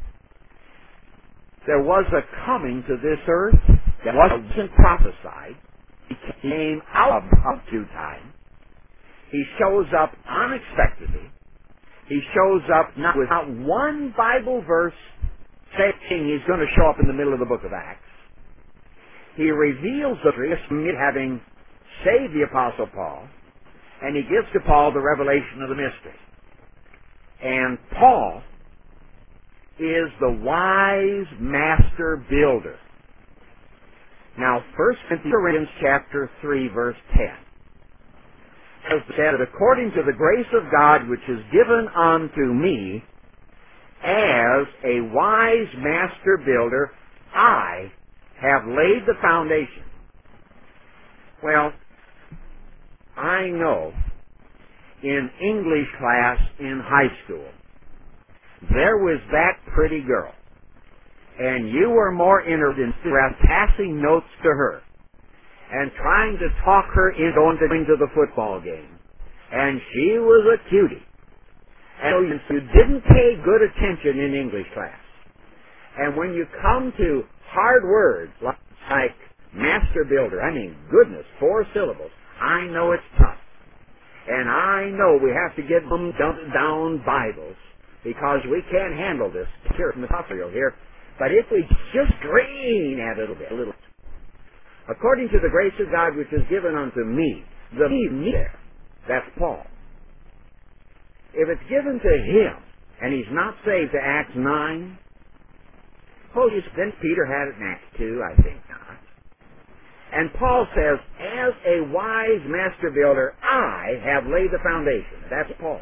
there was a coming to this earth that wasn't prophesied. He came out of due time. He shows up unexpectedly. He shows up not without one Bible verse saying he's going to show up in the middle of the book of Acts. He reveals the mystery, having saved the Apostle Paul, and he gives to Paul the revelation of the mystery. And Paul is the wise master builder. Now, 1 Corinthians chapter 3, verse 10 says that according to the grace of God which is given unto me, as a wise master builder, I have laid the foundation. Well, I know in English class in high school, there was that pretty girl, and you were more interested in passing notes to her and trying to talk her into going to the football game. And she was a cutie. And so you didn't pay good attention in English class. And when you come to hard words like master builder, I mean, goodness, 4 syllables, I know it's tough. And I know we have to get them down Bibles because we can't handle this material here. But if we just drain at it a little, according to the grace of God which is given unto me, the me there, that's Paul. If it's given to him, and he's not saved to Acts 9, oh, then Peter had it in Acts 2, I think not. And Paul says, as a wise master builder, I have laid the foundation. That's Paul.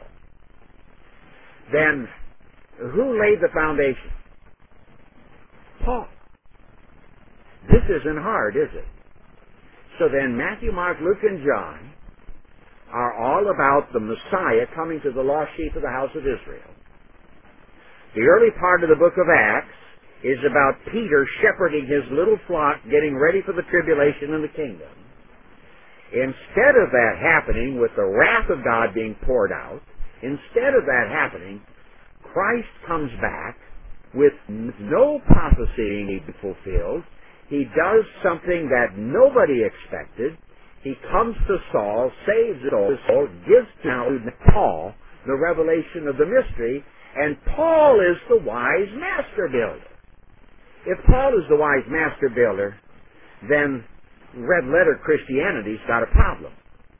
Then, who laid the foundation? Paul. This isn't hard, is it? So then, Matthew, Mark, Luke, and John are all about the Messiah coming to the lost sheep of the house of Israel. The early part of the book of Acts is about Peter shepherding his little flock, getting ready for the tribulation and the kingdom. Instead of that happening, with the wrath of God being poured out, instead of that happening, Christ comes back with no prophecy being fulfilled. He does something that nobody expected. He comes to Saul, saves Saul, gives to Paul the revelation of the mystery, and Paul is the wise master builder. If Paul is the wise master builder, then red letter Christianity's got a problem.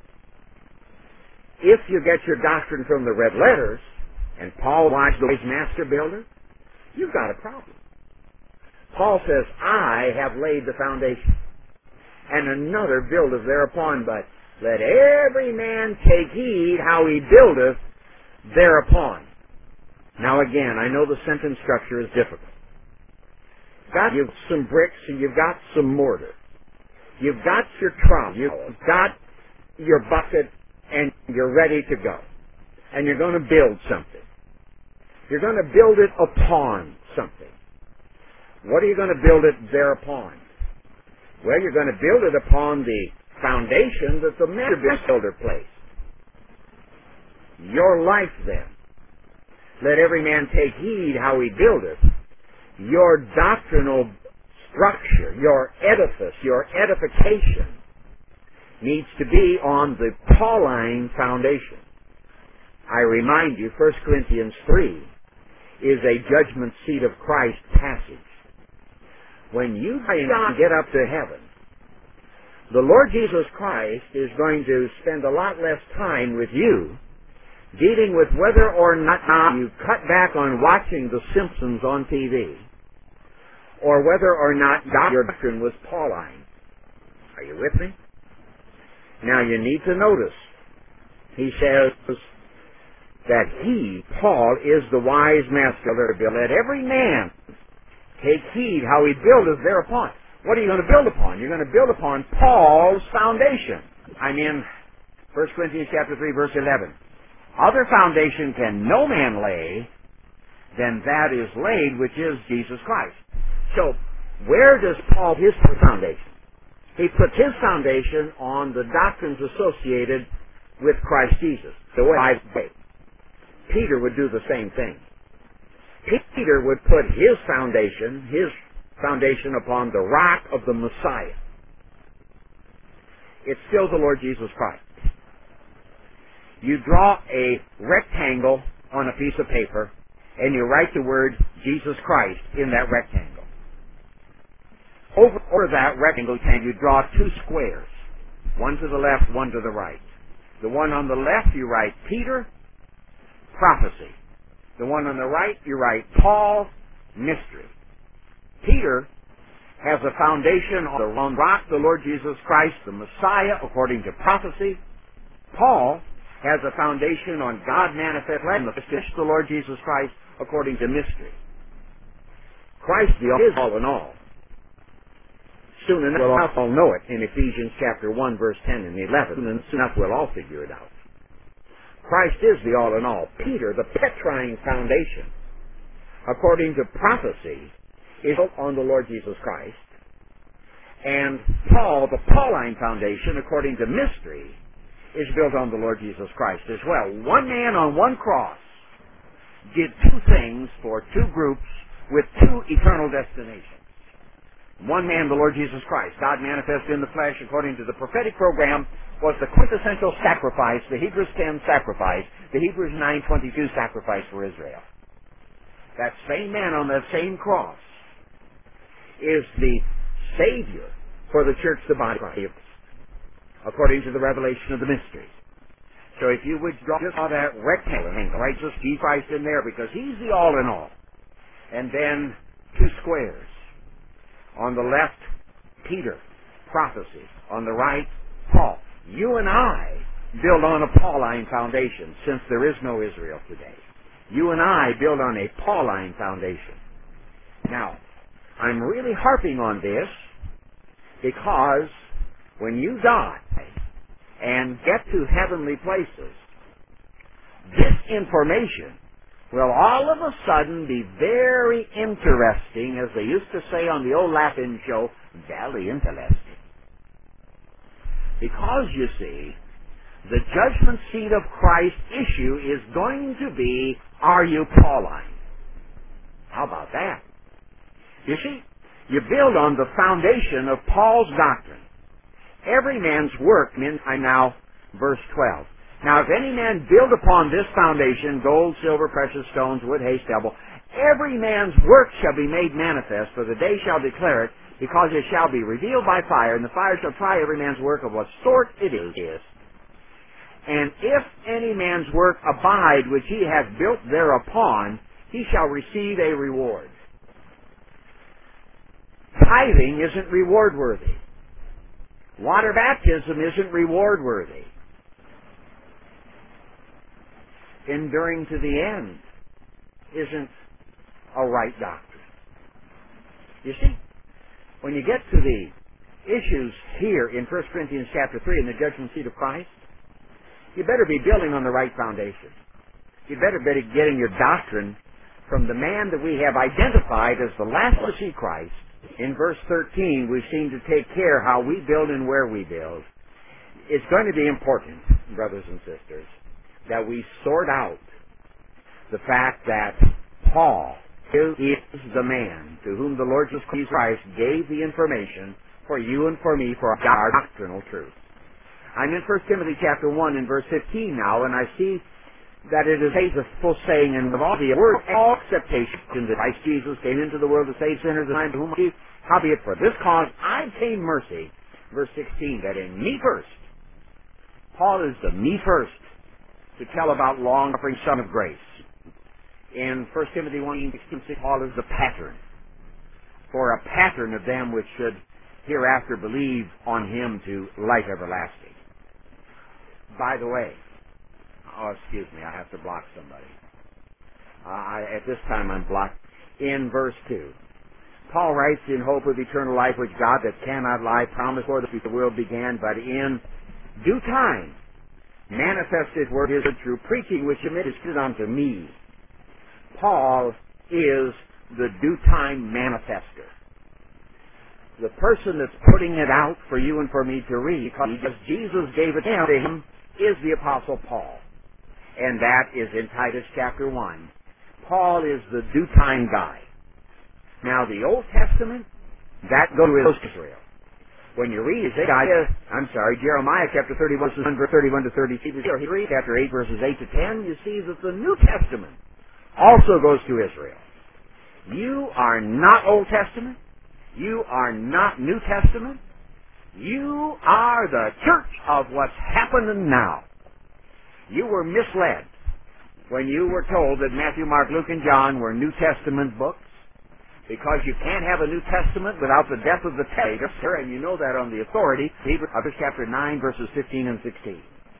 If you get your doctrine from the red letters, and Paul was the wise master builder, you've got a problem. Paul says, I have laid the foundation, and another buildeth thereupon, but let every man take heed how he buildeth thereupon. Now again, I know the sentence structure is difficult. You've got some bricks and you've got some mortar. You've got your trowel. You've got your bucket and you're ready to go. And you're going to build something. You're going to build it upon something. What are you going to build it thereupon? Well, you're going to build it upon the foundation that the master builder placed. Your life then. Let every man take heed how he buildeth. Your doctrinal structure, your edifice, your edification needs to be on the Pauline foundation. I remind you, 1 Corinthians 3 is a judgment seat of Christ passage. When you get up to heaven, the Lord Jesus Christ is going to spend a lot less time with you dealing with whether or not you cut back on watching The Simpsons on TV, or whether or not your doctrine was Pauline. Are you with me? Now you need to notice, he says that he, Paul, is the wise master builder. Let every man take heed how he buildeth thereupon. What are you going to build upon? You're going to build upon Paul's foundation. I'm in 1 Corinthians chapter 3, verse 11. Other foundation can no man lay than that is laid, which is Jesus Christ. So, where does Paul put his foundation? He puts his foundation on the doctrines associated with Christ Jesus. The way Peter would do the same thing. Peter would put his foundation upon the rock of the Messiah. It's still the Lord Jesus Christ. You draw a rectangle on a piece of paper, and you write the word Jesus Christ in that rectangle. Over that rectangle, you draw two squares, one to the left, one to the right. The one on the left, you write Peter, prophecy. The one on the right, you write Paul, mystery. Peter has a foundation on the rock, the Lord Jesus Christ, the Messiah, according to prophecy. Paul has a foundation on God manifest in the flesh, the Lord Jesus Christ, according to mystery. Christ is all in all. Soon enough we'll know it in Ephesians chapter 1, verse 10 and 11, and soon enough we'll all figure it out. Christ is the all in all. Peter, the Petrine foundation, according to prophecy, is built on the Lord Jesus Christ. And Paul, the Pauline foundation, according to mystery, is built on the Lord Jesus Christ as well. One man on one cross did two things for two groups with two eternal destinations. One man, the Lord Jesus Christ, God manifested in the flesh according to the prophetic program, was the quintessential sacrifice, the Hebrews 10 sacrifice, the Hebrews 9:22 sacrifice for Israel. That same man on that same cross is the Savior for the church, the body of Christ, according to the revelation of the mysteries. So if you would draw just that rectangle, right, just Jesus Christ in there, because He's the all in all. And then two squares. On the left, Peter, prophecy. On the right, Paul. You and I build on a Pauline foundation, since there is no Israel today. You and I build on a Pauline foundation. Now, I'm really harping on this because when you die and get to heavenly places, this information will all of a sudden be very interesting, as they used to say on the old Latin show, very interesting. Because, you see, the judgment seat of Christ issue is going to be, are you Pauline? How about that? You see, you build on the foundation of Paul's doctrine. Every man's work, now, verse 12. Now, if any man build upon this foundation, gold, silver, precious stones, wood, hay, stubble, every man's work shall be made manifest, for the day shall declare it, because it shall be revealed by fire, and the fire shall try every man's work of what sort it is. And if any man's work abide which he hath built thereupon, he shall receive a reward. Tithing isn't reward worthy. Water baptism isn't reward worthy. Enduring to the end isn't a right doctrine. You see, when you get to the issues here in 1 Corinthians chapter 3 in the judgment seat of Christ, you better be building on the right foundation. You better be getting your doctrine from the man that we have identified as the last to see Christ. In verse 13, we seem to take care how we build and where we build. It's going to be important, brothers and sisters, that we sort out the fact that Paul is the man to whom the Lord Jesus Christ gave the information for you and for me for our doctrinal truth. I'm in 1 Timothy chapter 1 and verse 15 now, and I see that it is a faithful saying, and with all the word of all acceptation that Christ Jesus came into the world to save sinners, and I to whom he, howbeit for this cause I obtained mercy. Verse 16, that in me first, Paul is the me first to tell about long-suffering Son of grace. In 1 Timothy 1:16, Paul is the pattern, for a pattern of them which should hereafter believe on him to life everlasting. By the way, excuse me, I have to block somebody. At this time I'm blocked. In verse 2, Paul writes, in hope of eternal life, which God that cannot lie promised before the world began, but in due time manifested word is through preaching, which is unto me. Paul is the due time manifester. The person that's putting it out for you and for me to read, because Jesus gave it to him, is the Apostle Paul. And that is in Titus chapter 1. Paul is the due time guy. Now the Old Testament, that goes with Israel. When you read Jeremiah chapter 31 to 32, chapter 8 verses 8 to 10, you see that the New Testament also goes to Israel. You are not Old Testament. You are not New Testament. You are the church of what's happening now. You were misled when you were told that Matthew, Mark, Luke, and John were New Testament books, because you can't have a New Testament without the death of the testator, and you know that on the authority of Hebrews chapter 9, verses 15 and 16.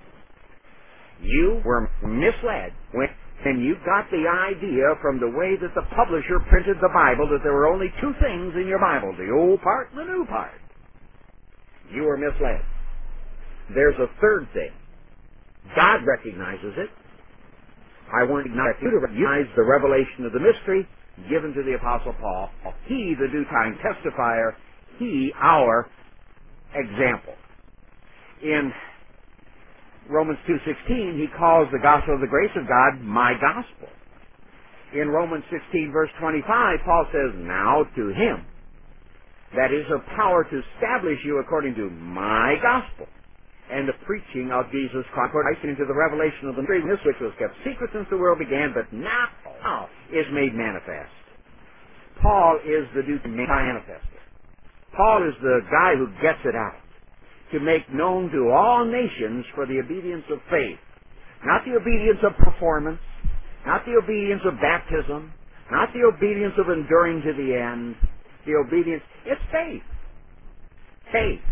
You were misled when you got the idea from the way that the publisher printed the Bible that there were only two things in your Bible, the old part and the new part. You were misled. There's a third thing. God recognizes it. I want you to recognize the revelation of the mystery given to the Apostle Paul. He, the due time testifier, he, our example. In Romans 2:16, he calls the gospel of the grace of God my gospel. In Romans 16, verse 25, Paul says, now to him that is of power to establish you according to my gospel and the preaching of Jesus Christ, according to the revelation of the mystery, which was kept secret since the world began, but now is made manifest. Paul is the due manifester. Paul is the guy who gets it out to make known to all nations for the obedience of faith Not the obedience of performance, not the obedience of baptism, not the obedience of enduring to the end. The obedience, it's faith. Faith.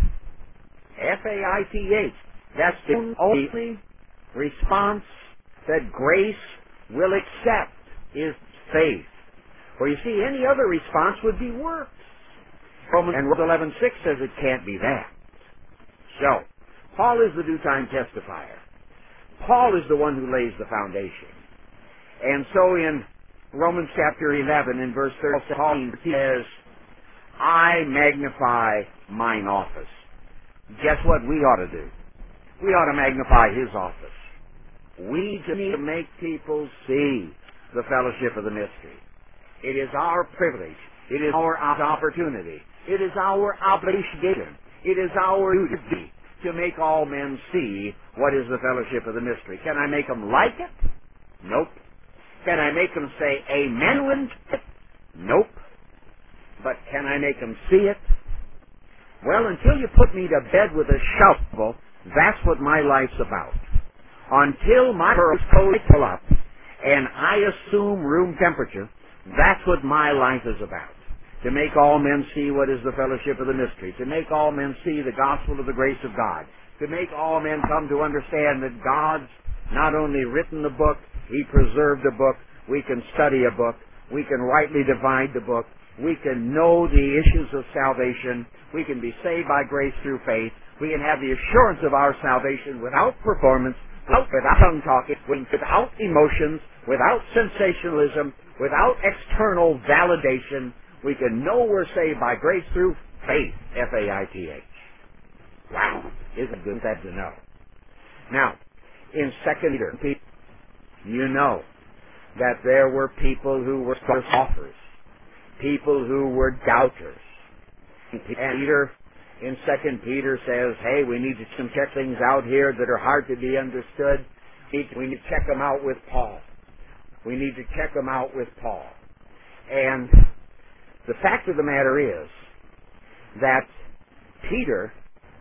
F-A-I-T-H. That's the only response that grace will accept is faith. For you see, any other response would be works. Romans 11:6 says it can't be that. So, Paul is the due-time testifier. Paul is the one who lays the foundation. And so in Romans chapter 11 in verse 13, Paul says, I magnify mine office. Guess what we ought to do? We ought to magnify his office. We need to make people see the fellowship of the mystery. It is our privilege. It is our opportunity. It is our obligation. It is our duty to make all men see what is the fellowship of the mystery. Can I make them like it? Nope. Can I make them say amen when it? Nope. But can I make them see it? Well, until you put me to bed with a shovel, that's what my life's about. Until my pearls pull up and I assume room temperature, that's what my life is about. To make all men see what is the fellowship of the mystery. To make all men see the gospel of the grace of God. To make all men come to understand that God's not only written the book, He preserved the book. We can study a book. We can rightly divide the book. We can know the issues of salvation. We can be saved by grace through faith. We can have the assurance of our salvation without performance, without tongue talking, without emotions, without sensationalism, without external validation. We can know we're saved by grace through faith, F-A-I-T-H. Wow, isn't that to know? Now, in 2 Peter, you know that there were people who were scoffers, people who were doubters. And Peter, in 2 Peter says, hey, we need to check things out here that are hard to be understood. We need to check them out with Paul. We need to check them out with Paul. And the fact of the matter is that Peter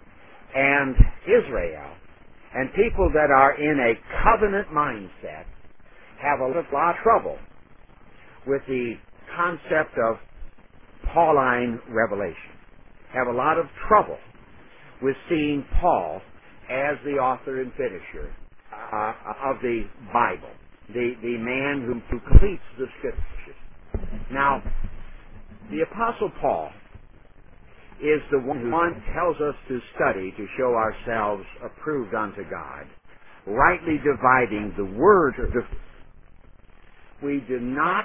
and Israel and people that are in a covenant mindset have a lot of trouble with the concept of Pauline revelation. Have a lot of trouble with seeing Paul as the author and finisher of the Bible, the man who completes the Scriptures. Now, the Apostle Paul is the one who tells us to study to show ourselves approved unto God, rightly dividing the word of truth. We do not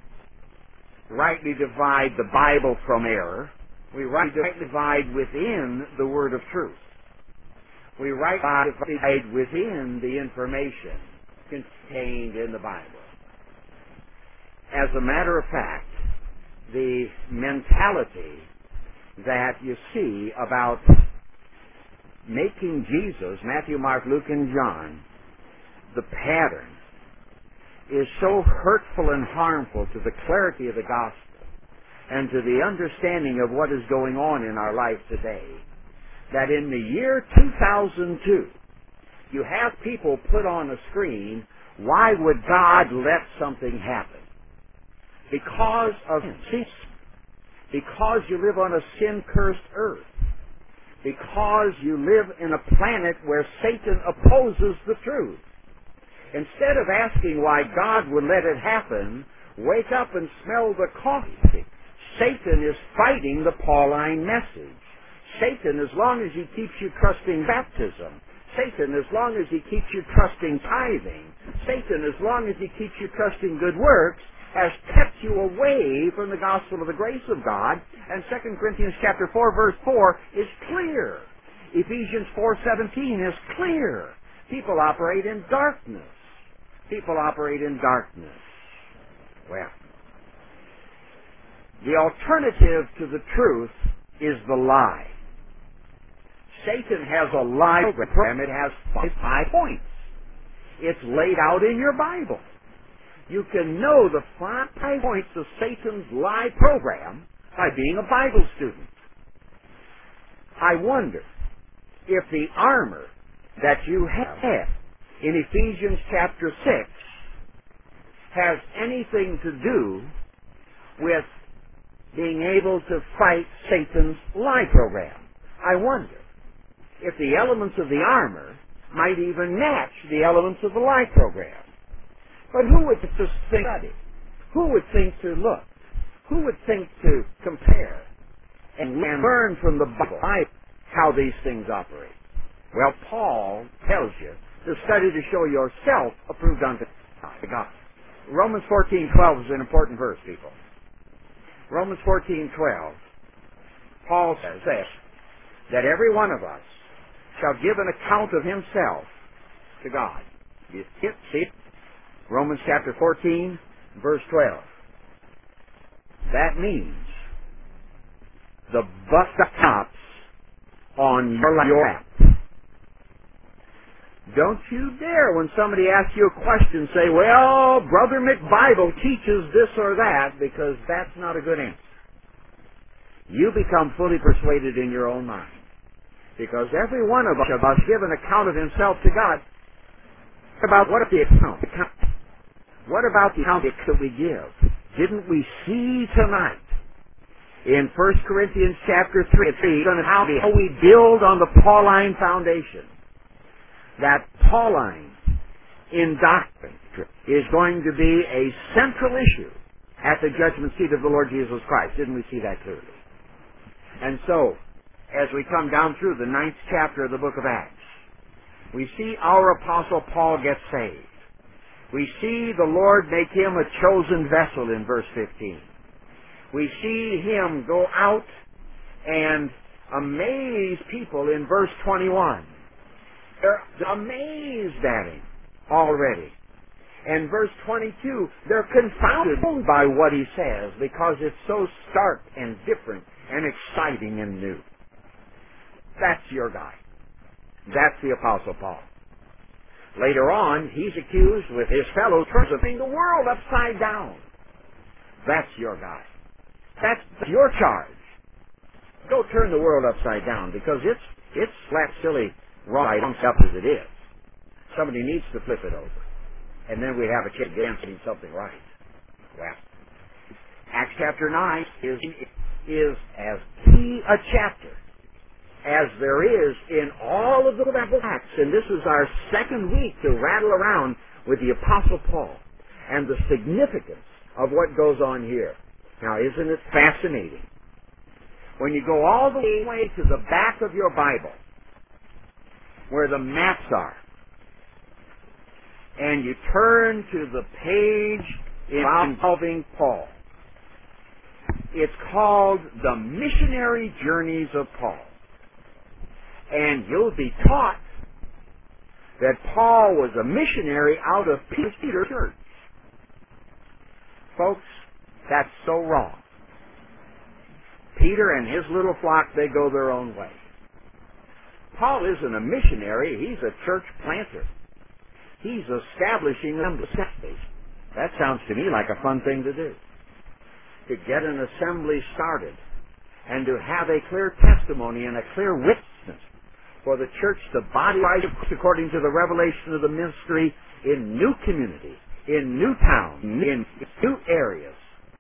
rightly divide the Bible from error. We rightly divide within the word of truth. We rightly divide within the information contained in the Bible. As a matter of fact, the mentality that you see about making Jesus, Matthew, Mark, Luke, and John, the pattern, is so hurtful and harmful to the clarity of the gospel and to the understanding of what is going on in our life today, that in the year 2002, you have people put on a screen, why would God let something happen? Because of sin. Because you live on a sin-cursed earth. Because you live in a planet where Satan opposes the truth. Instead of asking why God would let it happen, wake up and smell the coffee. Satan is fighting the Pauline message. Satan, as long as he keeps you trusting baptism. Satan, as long as he keeps you trusting tithing. Satan, as long as he keeps you trusting good works, has kept you away from the gospel of the grace of God. And 2 Corinthians chapter 4, verse 4 is clear. Ephesians 4:17 is clear. People operate in darkness. People operate in darkness. Well, the alternative to the truth is the lie. Satan has a lie program. It has 5 points. It's laid out in your Bible. You can know the 5 points of Satan's lie program by being a Bible student. I wonder if the armor that you have in Ephesians chapter 6 has anything to do with being able to fight Satan's lie program. I wonder if the elements of the armor might even match the elements of the lie program. But who would just think study? Who would think to look? Who would think to compare and learn from the Bible how these things operate? Well, Paul tells you to study to show yourself approved unto God. Romans 14:12 is an important verse, people. Romans 14:12, Paul says this, that every one of us shall give an account of himself to God. You see it? Romans chapter 14, verse 12. That means the buck stops on your lap. Don't you dare, when somebody asks you a question, say, well, Brother McBible teaches this or that, because that's not a good answer. You become fully persuaded in your own mind. Because every one of us give an account of himself to God. What about the account? What about the account that we give? Didn't we see tonight in 1 Corinthians chapter 3 how we build on the Pauline foundation? That Pauline in doctrine is going to be a central issue at the judgment seat of the Lord Jesus Christ. Didn't we see that clearly? And so, as we come down through the 9th chapter of the book of Acts, we see our apostle Paul get saved. We see the Lord make him a chosen vessel in verse 15. We see him go out and amaze people in verse 21. They're amazed at him already. And verse 22, they're confounded by what he says because it's so stark and different and exciting and new. That's your guy. That's the Apostle Paul. Later on, he's accused with his fellows of turning the world upside down. That's your guy. That's your charge. Go turn the world upside down, because it's flat, silly, right up as it is. Somebody needs to flip it over. And then we have a chance of getting something right. Well, Acts chapter 9 is as key a chapter as there is in all of the book of Acts. And this is our second week to rattle around with the Apostle Paul and the significance of what goes on here. Now, isn't it fascinating? When you go all the way to the back of your Bible, where the maps are, and you turn to the page involving Paul, it's called The Missionary Journeys of Paul. And you'll be taught that Paul was a missionary out of Peter's church. Folks, that's so wrong. Peter and his little flock, they go their own way. Paul isn't a missionary, he's a church planter. He's establishing an assembly. That sounds to me like a fun thing to do. To get an assembly started and to have a clear testimony and a clear witness for the church, the body of Christ, according to the revelation of the ministry in new communities, in new towns, in new areas.